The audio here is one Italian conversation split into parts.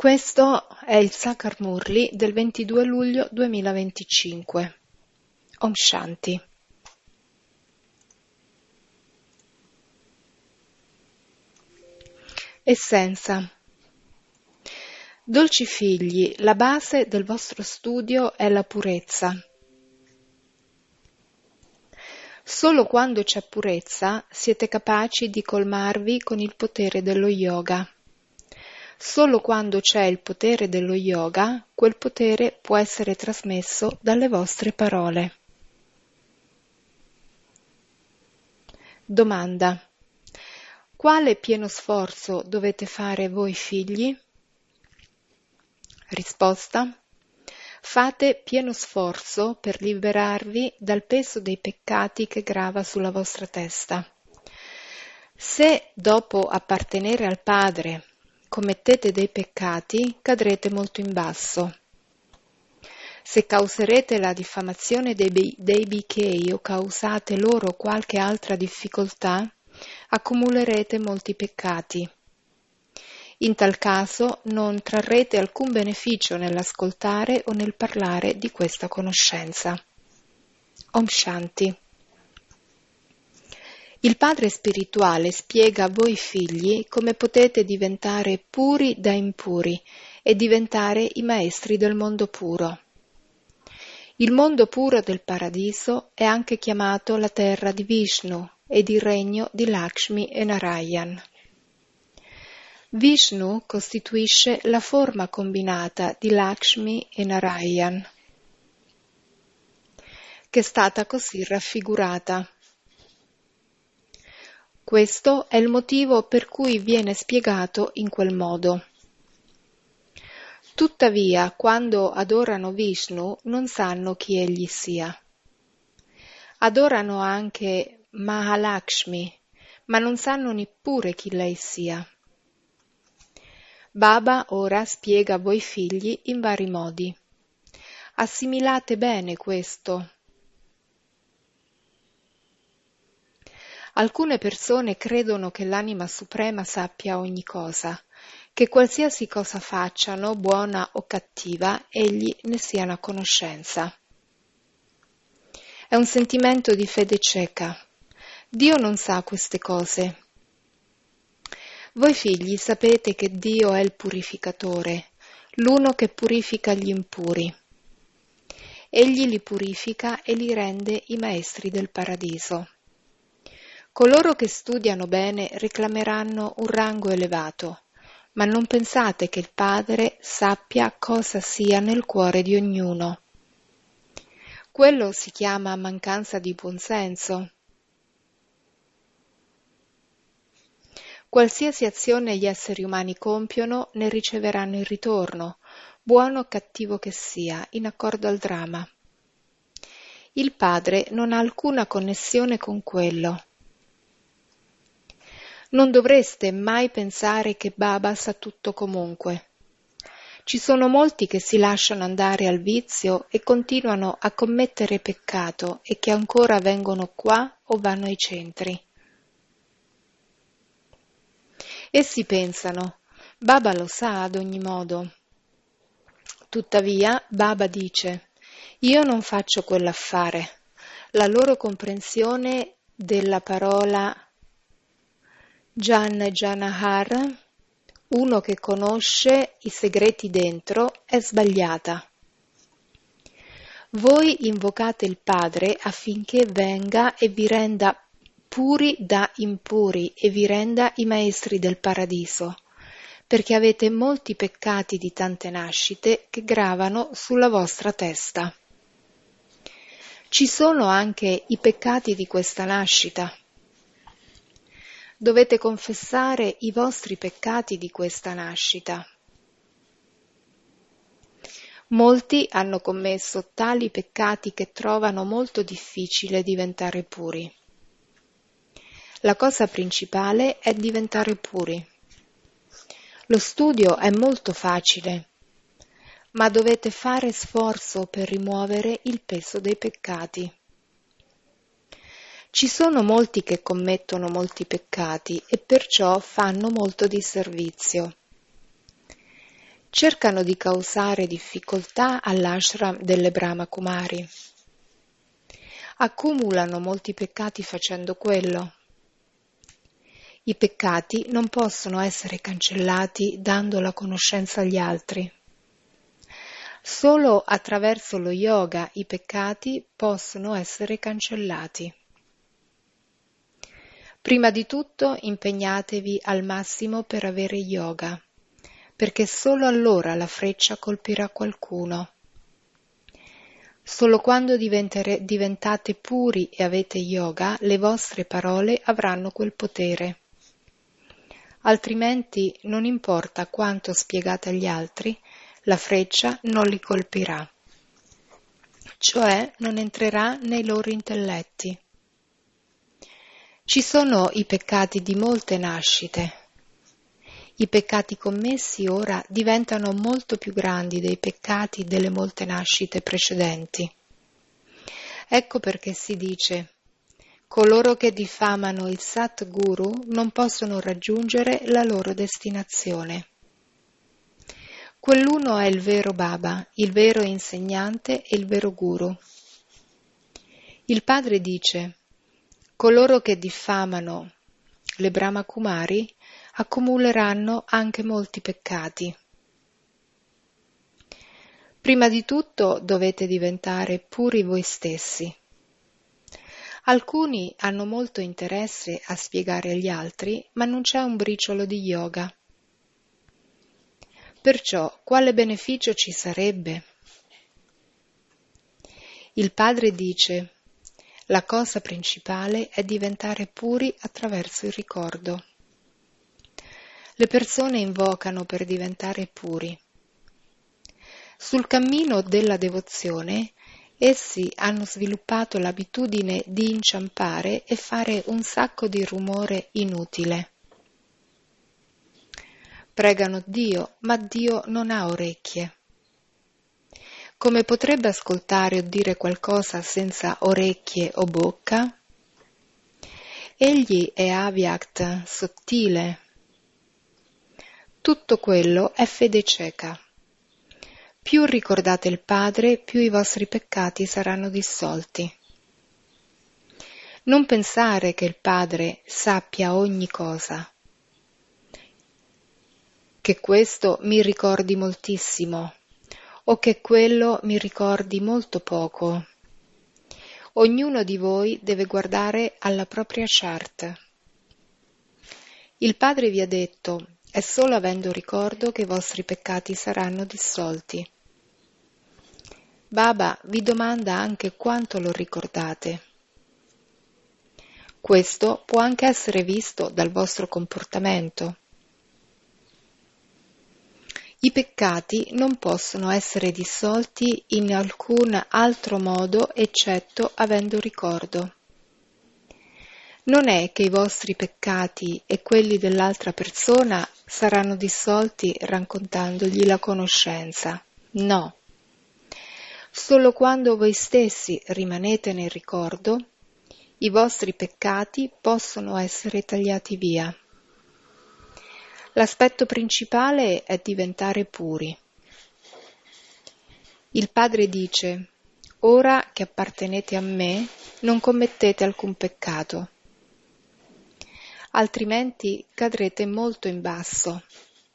Questo è il Sakar Murli del 22 luglio 2025. Om Shanti. Essenza. Dolci figli, la base del vostro studio è la purezza. Solo quando c'è purezza siete capaci di colmarvi con il potere dello yoga. Solo quando c'è il potere dello yoga, quel potere può essere trasmesso dalle vostre parole. Domanda. Quale pieno sforzo dovete fare voi figli? Risposta. Fate pieno sforzo per liberarvi dal peso dei peccati che grava sulla vostra testa. Se dopo appartenere al Padre commettete dei peccati, cadrete molto in basso. Se causerete la diffamazione dei bhikkhei o causate loro qualche altra difficoltà, accumulerete molti peccati. In tal caso non trarrete alcun beneficio nell'ascoltare o nel parlare di questa conoscenza. Om Shanti. Il Padre spirituale spiega a voi figli come potete diventare puri da impuri e diventare i maestri del mondo puro. Il mondo puro del paradiso è anche chiamato la terra di Vishnu ed il regno di Lakshmi e Narayan. Vishnu costituisce la forma combinata di Lakshmi e Narayan, che è stata così raffigurata. Questo è il motivo per cui viene spiegato in quel modo. Tuttavia, quando adorano Vishnu, non sanno chi egli sia. Adorano anche Mahalakshmi, ma non sanno neppure chi lei sia. Baba ora spiega a voi figli in vari modi. Assimilate bene questo. Alcune persone credono che l'anima suprema sappia ogni cosa, che qualsiasi cosa facciano, buona o cattiva, egli ne siano a conoscenza. È un sentimento di fede cieca. Dio non sa queste cose. Voi figli sapete che Dio è il purificatore, l'uno che purifica gli impuri. Egli li purifica e li rende i maestri del paradiso. Coloro che studiano bene reclameranno un rango elevato, ma non pensate che il Padre sappia cosa sia nel cuore di ognuno. Quello si chiama mancanza di buonsenso. Qualsiasi azione gli esseri umani compiono, ne riceveranno il ritorno, buono o cattivo che sia, in accordo al dramma. Il Padre non ha alcuna connessione con quello. Non dovreste mai pensare che Baba sa tutto comunque. Ci sono molti che si lasciano andare al vizio e continuano a commettere peccato e che ancora vengono qua o vanno ai centri. Essi pensano, Baba lo sa ad ogni modo. Tuttavia, Baba dice, io non faccio quell'affare. La loro comprensione della parola Jan Janahar, uno che conosce i segreti dentro, è sbagliata. Voi invocate il Padre affinché venga e vi renda puri da impuri e vi renda i maestri del paradiso, perché avete molti peccati di tante nascite che gravano sulla vostra testa. Ci sono anche i peccati di questa nascita. Dovete confessare i vostri peccati di questa nascita. Molti hanno commesso tali peccati che trovano molto difficile diventare puri. La cosa principale è diventare puri. Lo studio è molto facile, ma dovete fare sforzo per rimuovere il peso dei peccati. Ci sono molti che commettono molti peccati e perciò fanno molto disservizio. cercano di causare difficoltà all'ashram delle Brahma Kumari. Accumulano molti peccati facendo quello. I peccati non possono essere cancellati dando la conoscenza agli altri. Solo attraverso lo yoga i peccati possono essere cancellati. Prima di tutto impegnatevi al massimo per avere yoga, perché solo allora la freccia colpirà qualcuno. Solo quando diventate puri e avete yoga, le vostre parole avranno quel potere. Altrimenti, non importa quanto spiegate agli altri, la freccia non li colpirà, cioè non entrerà nei loro intelletti. Ci sono i peccati di molte nascite. I peccati commessi ora diventano molto più grandi dei peccati delle molte nascite precedenti. Ecco perché si dice: coloro che diffamano il Sat Guru non possono raggiungere la loro destinazione. Quell'uno è il vero Baba, il vero insegnante e il vero Guru. Il padre dice: coloro che diffamano le Brahma Kumari accumuleranno anche molti peccati. Prima di tutto dovete diventare puri voi stessi. Alcuni hanno molto interesse a spiegare agli altri, ma non c'è un briciolo di yoga. Perciò, quale beneficio ci sarebbe? Il padre dice: la cosa principale è diventare puri attraverso il ricordo. Le persone invocano per diventare puri. Sul cammino della devozione, essi hanno sviluppato l'abitudine di inciampare e fare un sacco di rumore inutile. Pregano Dio, ma Dio non ha orecchie. Come potrebbe ascoltare o dire qualcosa senza orecchie o bocca? Egli è Avyakt, sottile. Tutto quello è fede cieca. Più ricordate il Padre, più i vostri peccati saranno dissolti. Non pensare che il Padre sappia ogni cosa, che questo mi ricordi moltissimo, o che quello mi ricordi molto poco. Ognuno di voi deve guardare alla propria chart. Il Padre vi ha detto: è solo avendo ricordo che i vostri peccati saranno dissolti. Baba vi domanda anche quanto lo ricordate. Questo può anche essere visto dal vostro comportamento. I peccati non possono essere dissolti in alcun altro modo eccetto avendo ricordo. Non è che i vostri peccati e quelli dell'altra persona saranno dissolti raccontandogli la conoscenza. No. Solo quando voi stessi rimanete nel ricordo, i vostri peccati possono essere tagliati via. L'aspetto principale è diventare puri. Il Padre dice: ora che appartenete a me, non commettete alcun peccato. Altrimenti cadrete molto in basso.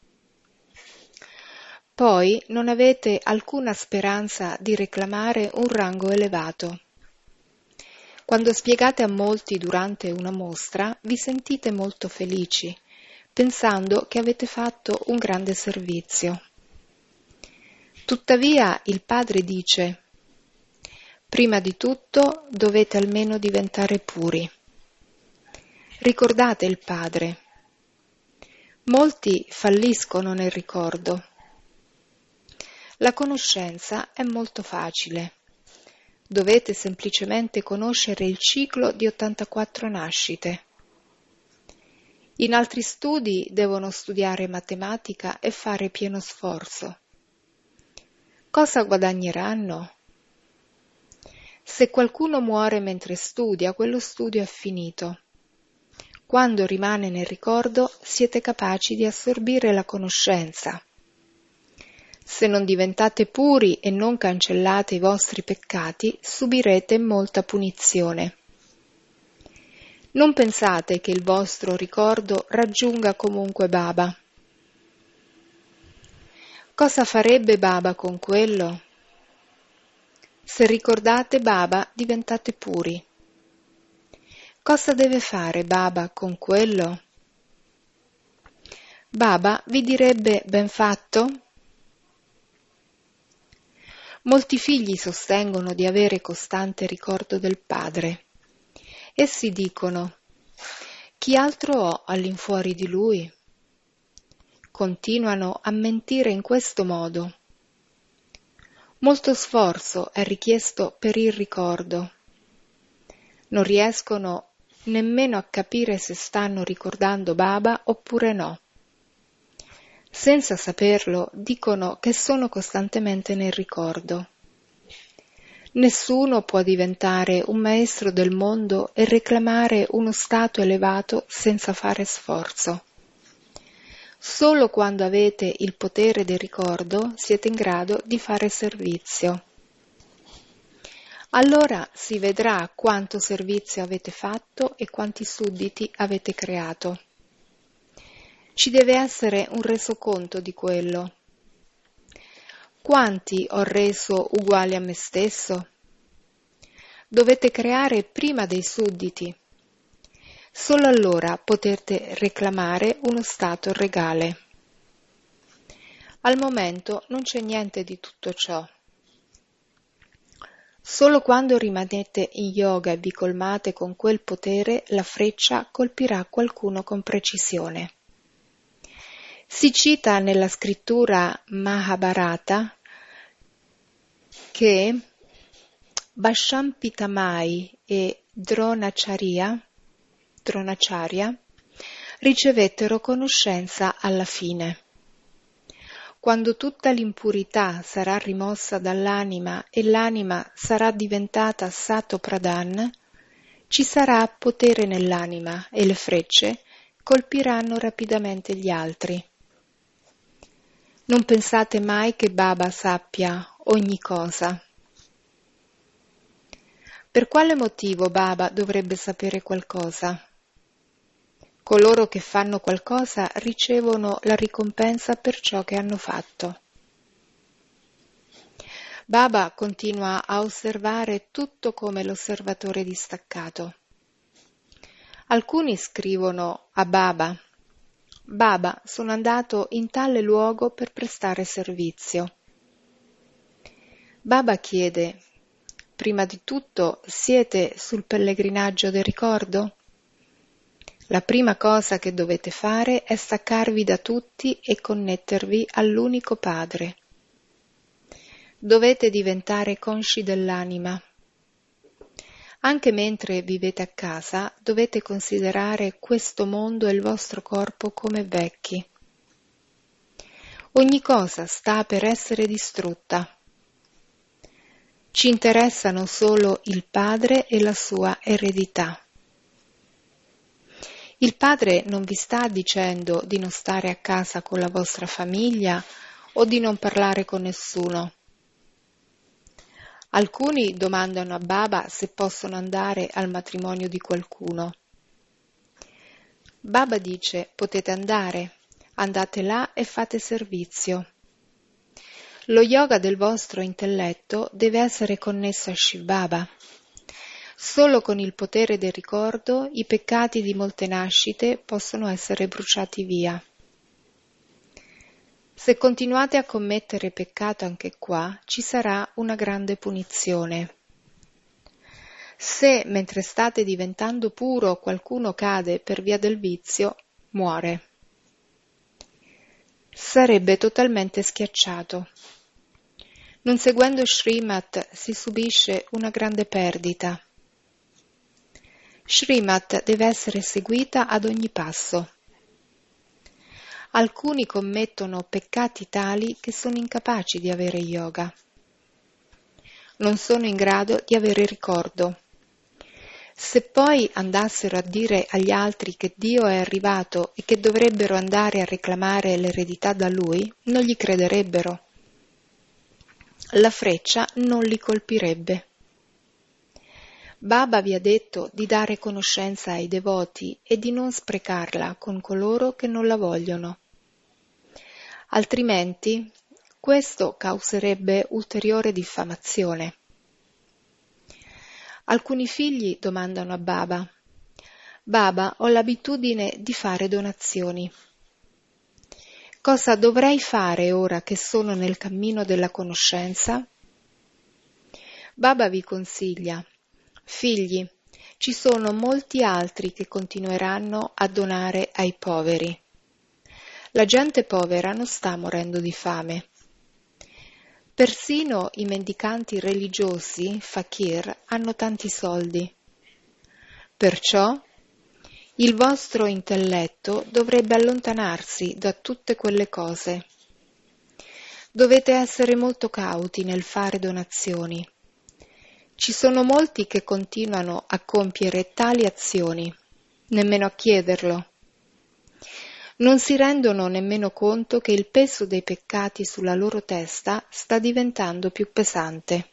Poi non avete alcuna speranza di reclamare un rango elevato. Quando spiegate a molti durante una mostra, vi sentite molto felici, pensando che avete fatto un grande servizio. Tuttavia il Padre dice: prima di tutto dovete almeno diventare puri. Ricordate il Padre. Molti falliscono nel ricordo. La conoscenza è molto facile. Dovete semplicemente conoscere il ciclo di 84 nascite. In altri studi devono studiare matematica e fare pieno sforzo. Cosa guadagneranno? Se qualcuno muore mentre studia, quello studio è finito. Quando rimane nel ricordo, siete capaci di assorbire la conoscenza. Se non diventate puri e non cancellate i vostri peccati, subirete molta punizione. Non pensate che il vostro ricordo raggiunga comunque Baba. Cosa farebbe Baba con quello? Se ricordate Baba, diventate puri. Cosa deve fare Baba con quello? Baba vi direbbe ben fatto? Molti figli sostengono di avere costante ricordo del padre. Essi dicono: chi altro ho all'infuori di lui? Continuano a mentire in questo modo. Molto sforzo è richiesto per il ricordo. Non riescono nemmeno a capire se stanno ricordando Baba oppure no. Senza saperlo, dicono che sono costantemente nel ricordo. Nessuno può diventare un maestro del mondo e reclamare uno stato elevato senza fare sforzo. Solo quando avete il potere del ricordo siete in grado di fare servizio. Allora si vedrà quanto servizio avete fatto e quanti sudditi avete creato. Ci deve essere un resoconto di quello. Quanti ho reso uguali a me stesso? Dovete creare prima dei sudditi. Solo allora potete reclamare uno stato regale. Al momento non c'è niente di tutto ciò. Solo quando rimanete in yoga e vi colmate con quel potere, la freccia colpirà qualcuno con precisione. Si cita nella scrittura Mahabharata che Vashampitamai e Dronacharya ricevettero conoscenza alla fine. Quando tutta l'impurità sarà rimossa dall'anima e l'anima sarà diventata Sato Pradhan, ci sarà potere nell'anima e le frecce colpiranno rapidamente gli altri. Non pensate mai che Baba sappia ogni cosa. Per quale motivo Baba dovrebbe sapere qualcosa? Coloro che fanno qualcosa ricevono la ricompensa per ciò che hanno fatto. Baba continua a osservare tutto come l'osservatore distaccato. Alcuni scrivono a Baba: Baba, sono andato in tale luogo per prestare servizio. Baba chiede: prima di tutto, siete sul pellegrinaggio del ricordo? La prima cosa che dovete fare è staccarvi da tutti e connettervi all'unico Padre. Dovete diventare consci dell'anima. Anche mentre vivete a casa, dovete considerare questo mondo e il vostro corpo come vecchi. Ogni cosa sta per essere distrutta. Ci interessano solo il Padre e la sua eredità. Il Padre non vi sta dicendo di non stare a casa con la vostra famiglia o di non parlare con nessuno. Alcuni domandano a Baba se possono andare al matrimonio di qualcuno. Baba dice: potete andare, andate là e fate servizio. Lo yoga del vostro intelletto deve essere connesso a Shiv Baba. Solo con il potere del ricordo i peccati di molte nascite possono essere bruciati via. Se continuate a commettere peccato anche qua, ci sarà una grande punizione. Se, mentre state diventando puro, qualcuno cade per via del vizio, muore. Sarebbe totalmente schiacciato. Non seguendo Srimat si subisce una grande perdita. Srimat deve essere seguita ad ogni passo. Alcuni commettono peccati tali che sono incapaci di avere yoga. Non sono in grado di avere ricordo. Se poi andassero a dire agli altri che Dio è arrivato e che dovrebbero andare a reclamare l'eredità da Lui, non gli crederebbero. la freccia non li colpirebbe. Baba vi ha detto di dare conoscenza ai devoti e di non sprecarla con coloro che non la vogliono. Altrimenti, questo causerebbe ulteriore diffamazione. Alcuni figli domandano a Baba: Baba, ho l'abitudine di fare donazioni. Cosa dovrei fare ora che sono nel cammino della conoscenza? Baba vi consiglia: figli, ci sono molti altri che continueranno a donare ai poveri. La gente povera non sta morendo di fame. Persino i mendicanti religiosi, fakir, hanno tanti soldi. Perciò il vostro intelletto dovrebbe allontanarsi da tutte quelle cose. Dovete essere molto cauti nel fare donazioni. Ci sono molti che continuano a compiere tali azioni, nemmeno a chiederlo. Non si rendono nemmeno conto che il peso dei peccati sulla loro testa sta diventando più pesante.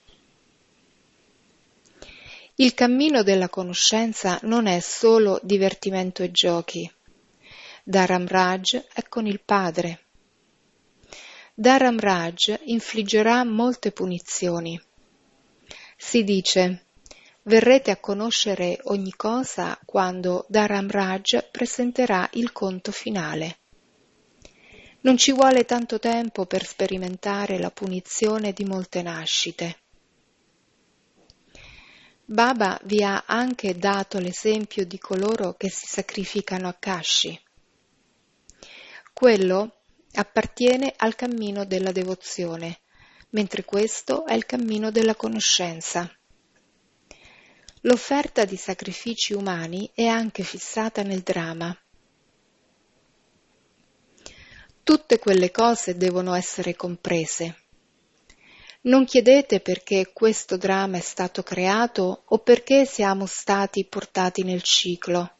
Il cammino della conoscenza non è solo divertimento e giochi. Dharam Raj è con il Padre. Dharam Raj infliggerà molte punizioni. Si dice: verrete a conoscere ogni cosa quando Dharam Raj presenterà il conto finale. Non ci vuole tanto tempo per sperimentare la punizione di molte nascite. Baba vi ha anche dato l'esempio di coloro che si sacrificano a Kashi. Quello appartiene al cammino della devozione, mentre questo è il cammino della conoscenza. L'offerta di sacrifici umani è anche fissata nel dramma. Tutte quelle cose devono essere comprese. Non chiedete perché questo dramma è stato creato o perché siamo stati portati nel ciclo.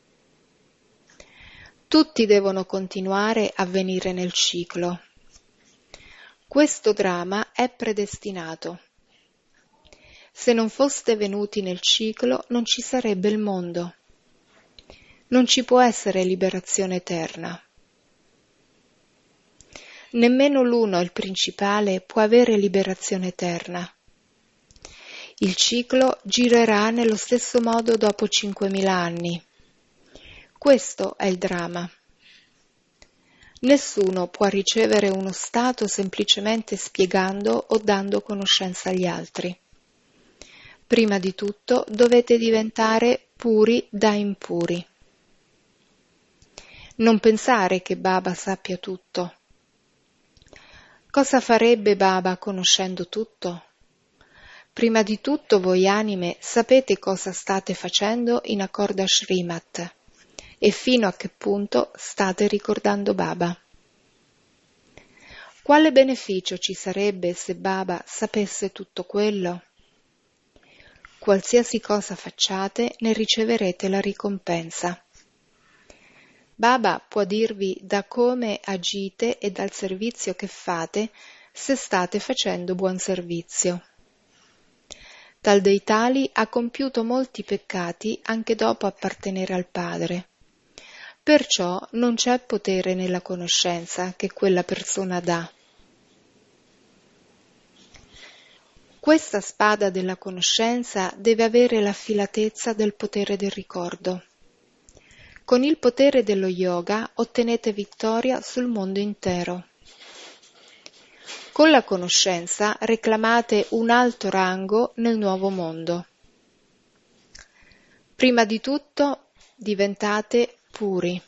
Tutti devono continuare a venire nel ciclo. Questo dramma è predestinato. Se non foste venuti nel ciclo, non ci sarebbe il mondo. Non ci può essere liberazione eterna. Nemmeno l'uno, il principale, può avere liberazione eterna. Il ciclo girerà nello stesso modo dopo 5.000 anni. Questo è il dramma. Nessuno può ricevere uno stato semplicemente spiegando o dando conoscenza agli altri. Prima di tutto dovete diventare puri da impuri. Non pensare che Baba sappia tutto. Cosa farebbe Baba conoscendo tutto? Prima di tutto voi anime sapete cosa state facendo in accordo a Srimat e fino a che punto state ricordando Baba. Quale beneficio ci sarebbe se Baba sapesse tutto quello? Qualsiasi cosa facciate ne riceverete la ricompensa. Baba può dirvi da come agite e dal servizio che fate se state facendo buon servizio. Tal dei tali ha compiuto molti peccati anche dopo appartenere al Padre. Perciò non c'è potere nella conoscenza che quella persona dà. Questa spada della conoscenza deve avere l'affilatezza del potere del ricordo. Con il potere dello yoga ottenete vittoria sul mondo intero. Con la conoscenza reclamate un alto rango nel nuovo mondo. Prima di tutto diventate puri.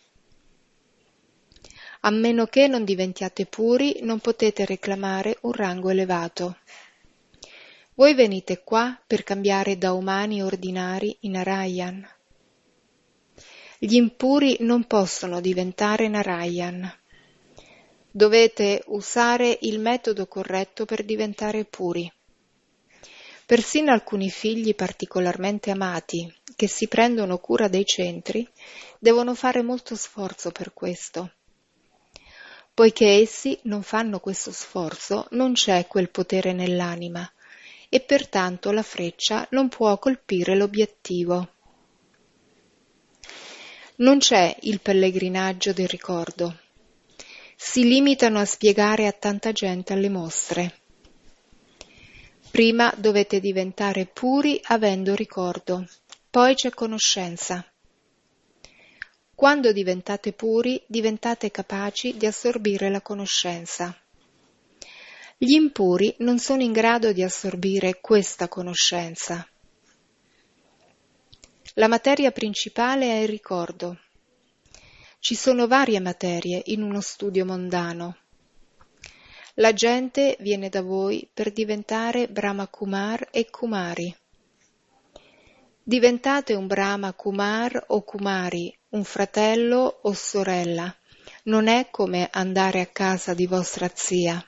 A meno che non diventiate puri, non potete reclamare un rango elevato. Voi venite qua per cambiare da umani ordinari in Narayan. Gli impuri non possono diventare Narayan. Dovete usare il metodo corretto per diventare puri. Persino alcuni figli particolarmente amati, che si prendono cura dei centri, devono fare molto sforzo per questo. Poiché essi non fanno questo sforzo, non c'è quel potere nell'anima e pertanto la freccia non può colpire l'obiettivo. Non c'è il pellegrinaggio del ricordo. Si limitano a spiegare a tanta gente alle mostre. Prima dovete diventare puri avendo ricordo, poi c'è conoscenza. Quando diventate puri, diventate capaci di assorbire la conoscenza. Gli impuri non sono in grado di assorbire questa conoscenza. La materia principale è il ricordo. Ci sono varie materie in uno studio mondano. La gente viene da voi per diventare Brahma Kumar e Kumari. Diventate un Brahma Kumar o Kumari, un fratello o sorella. Non è come andare a casa di vostra zia.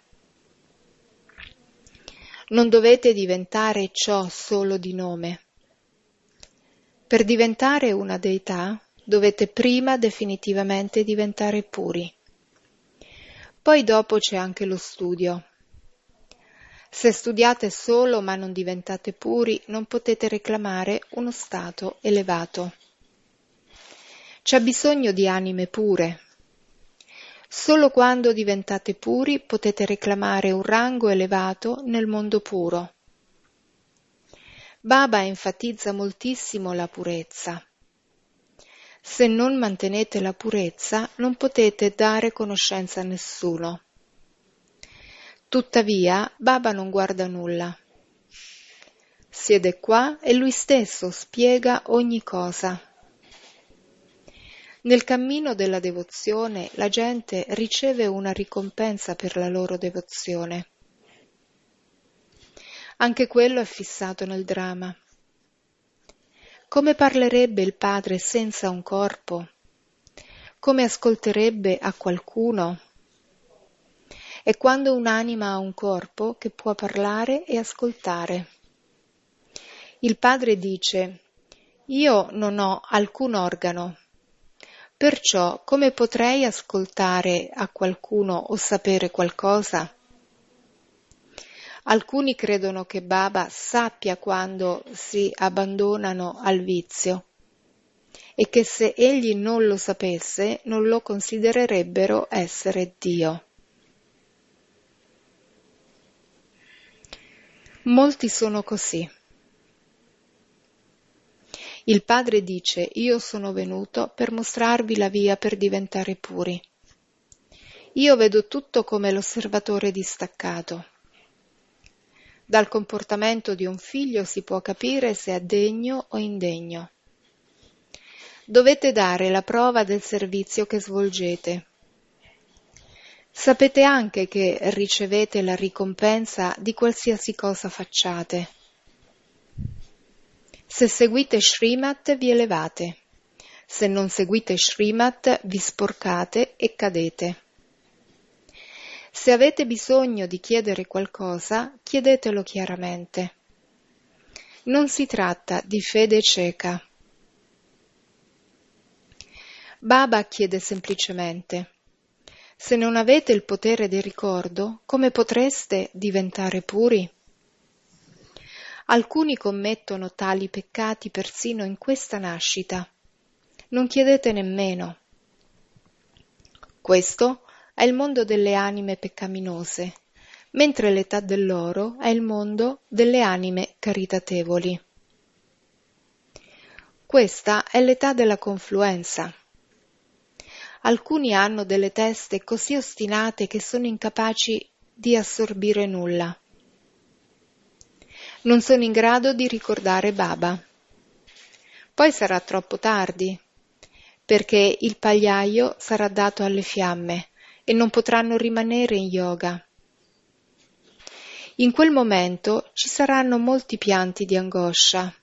Non dovete diventare ciò solo di nome. Per diventare una deità dovete prima definitivamente diventare puri. Poi dopo c'è anche lo studio. Se studiate solo ma non diventate puri, non potete reclamare uno stato elevato. C'è bisogno di anime pure. Solo quando diventate puri potete reclamare un rango elevato nel mondo puro. Baba enfatizza moltissimo la purezza. Se non mantenete la purezza, non potete dare conoscenza a nessuno. Tuttavia, Baba non guarda nulla. Siede qua e lui stesso spiega ogni cosa. Nel cammino della devozione la gente riceve una ricompensa per la loro devozione. Anche quello è fissato nel dramma. Come parlerebbe il padre senza un corpo? Come ascolterebbe a qualcuno? È quando un'anima ha un corpo che può parlare e ascoltare. Il padre dice: io non ho alcun organo, perciò come potrei ascoltare a qualcuno o sapere qualcosa? Alcuni credono che Baba sappia quando si abbandonano al vizio e che se egli non lo sapesse non lo considererebbero essere Dio. Molti sono così. Il padre dice: io sono venuto per mostrarvi la via per diventare puri. Io vedo tutto come l'osservatore distaccato. Dal comportamento di un figlio si può capire se è degno o indegno. Dovete dare la prova del servizio che svolgete. Sapete anche che ricevete la ricompensa di qualsiasi cosa facciate. Se seguite Srimat vi elevate, se non seguite Srimat vi sporcate e cadete. Se avete bisogno di chiedere qualcosa, chiedetelo chiaramente. Non si tratta di fede cieca. Baba chiede semplicemente: se non avete il potere del ricordo, come potreste diventare puri? Alcuni commettono tali peccati persino in questa nascita. Non chiedete nemmeno. Questo è il mondo delle anime peccaminose, mentre l'età dell'oro è il mondo delle anime caritatevoli. Questa è l'età della confluenza. Alcuni hanno delle teste così ostinate che sono incapaci di assorbire nulla. Non sono in grado di ricordare Baba. Poi sarà troppo tardi, perché il pagliaio sarà dato alle fiamme e non potranno rimanere in yoga. In quel momento ci saranno molti pianti di angoscia.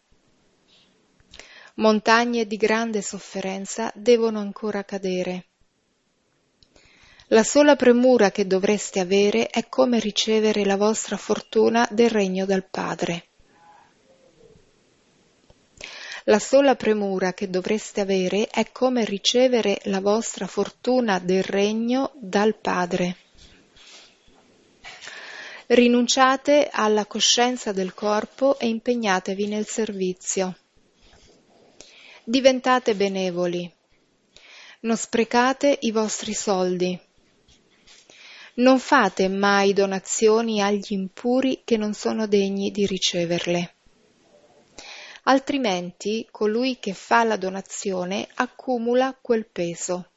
Montagne di grande sofferenza devono ancora cadere. La sola premura che dovreste avere è come ricevere la vostra fortuna del regno del Padre. La sola premura che dovreste avere è come ricevere la vostra fortuna del regno dal Padre. Rinunciate alla coscienza del corpo e impegnatevi nel servizio. Diventate benevoli. Non sprecate i vostri soldi. Non fate mai donazioni agli impuri che non sono degni di riceverle. Altrimenti colui che fa la donazione accumula quel peso.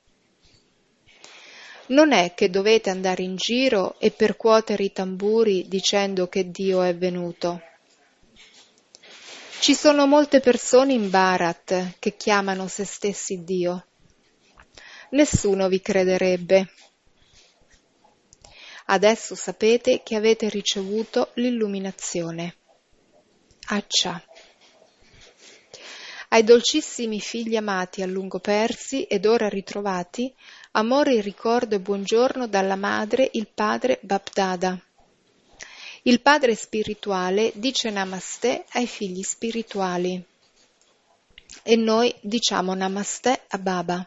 Non è che dovete andare in giro e percuotere i tamburi dicendo che Dio è venuto. Ci sono molte persone in Bharat che chiamano se stessi Dio. Nessuno vi crederebbe. Adesso sapete che avete ricevuto l'illuminazione. Accia. Ai dolcissimi figli amati a lungo persi ed ora ritrovati, amore e ricordo e buongiorno dalla madre, il padre Bapdada. Il padre spirituale dice Namaste ai figli spirituali e noi diciamo Namaste a Baba.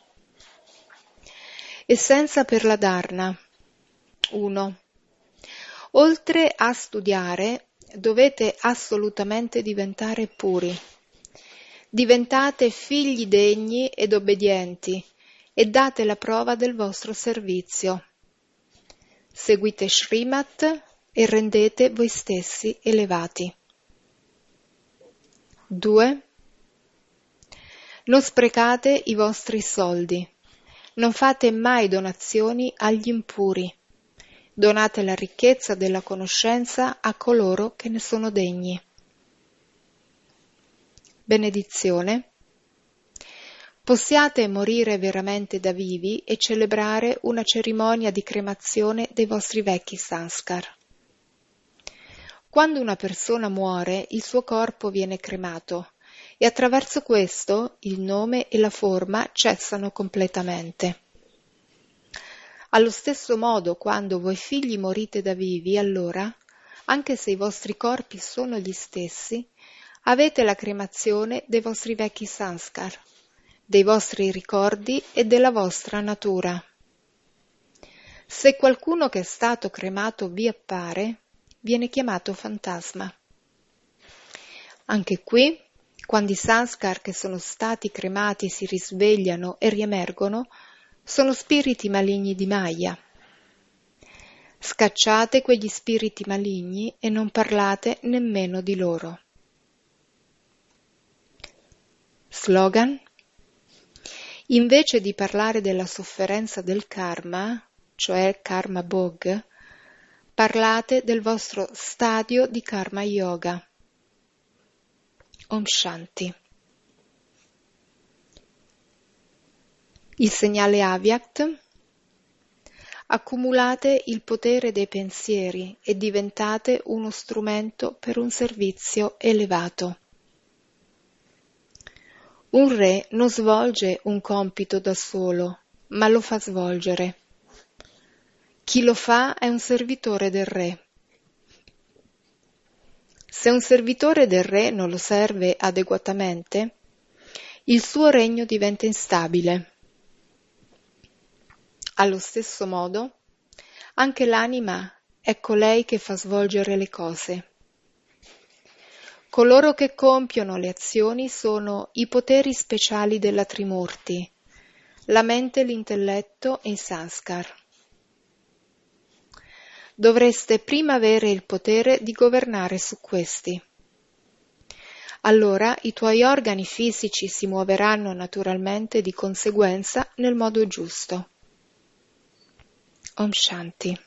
Essenza per la Dharna. 1. Oltre a studiare, dovete assolutamente diventare puri. Diventate figli degni ed obbedienti e date la prova del vostro servizio. Seguite Srimat e rendete voi stessi elevati. 2. Non sprecate i vostri soldi. Non fate mai donazioni agli impuri. Donate la ricchezza della conoscenza a coloro che ne sono degni. Benedizione. Possiate morire veramente da vivi e celebrare una cerimonia di cremazione dei vostri vecchi sanskar. Quando una persona muore, il suo corpo viene cremato e attraverso questo il nome e la forma cessano completamente. Allo stesso modo, quando voi figli morite da vivi, allora, anche se i vostri corpi sono gli stessi, avete la cremazione dei vostri vecchi sanskar, dei vostri ricordi e della vostra natura. Se qualcuno che è stato cremato vi appare, viene chiamato fantasma. Anche qui, quando i sanskar che sono stati cremati si risvegliano e riemergono, sono spiriti maligni di Maya. Scacciate quegli spiriti maligni e non parlate nemmeno di loro. Slogan: invece di parlare della sofferenza del karma, cioè karma bhog, parlate del vostro stadio di karma yoga. Om Shanti. Il segnale Avyakt: accumulate il potere dei pensieri e diventate uno strumento per un servizio elevato. Un re non svolge un compito da solo, ma lo fa svolgere. Chi lo fa è un servitore del re. Se un servitore del re non lo serve adeguatamente, il suo regno diventa instabile. Allo stesso modo, anche l'anima è colei che fa svolgere le cose. Coloro che compiono le azioni sono i poteri speciali della Trimurti, la mente, l'intelletto e i sanskar. Dovreste prima avere il potere di governare su questi. Allora i tuoi organi fisici si muoveranno naturalmente di conseguenza nel modo giusto. Om Shanti.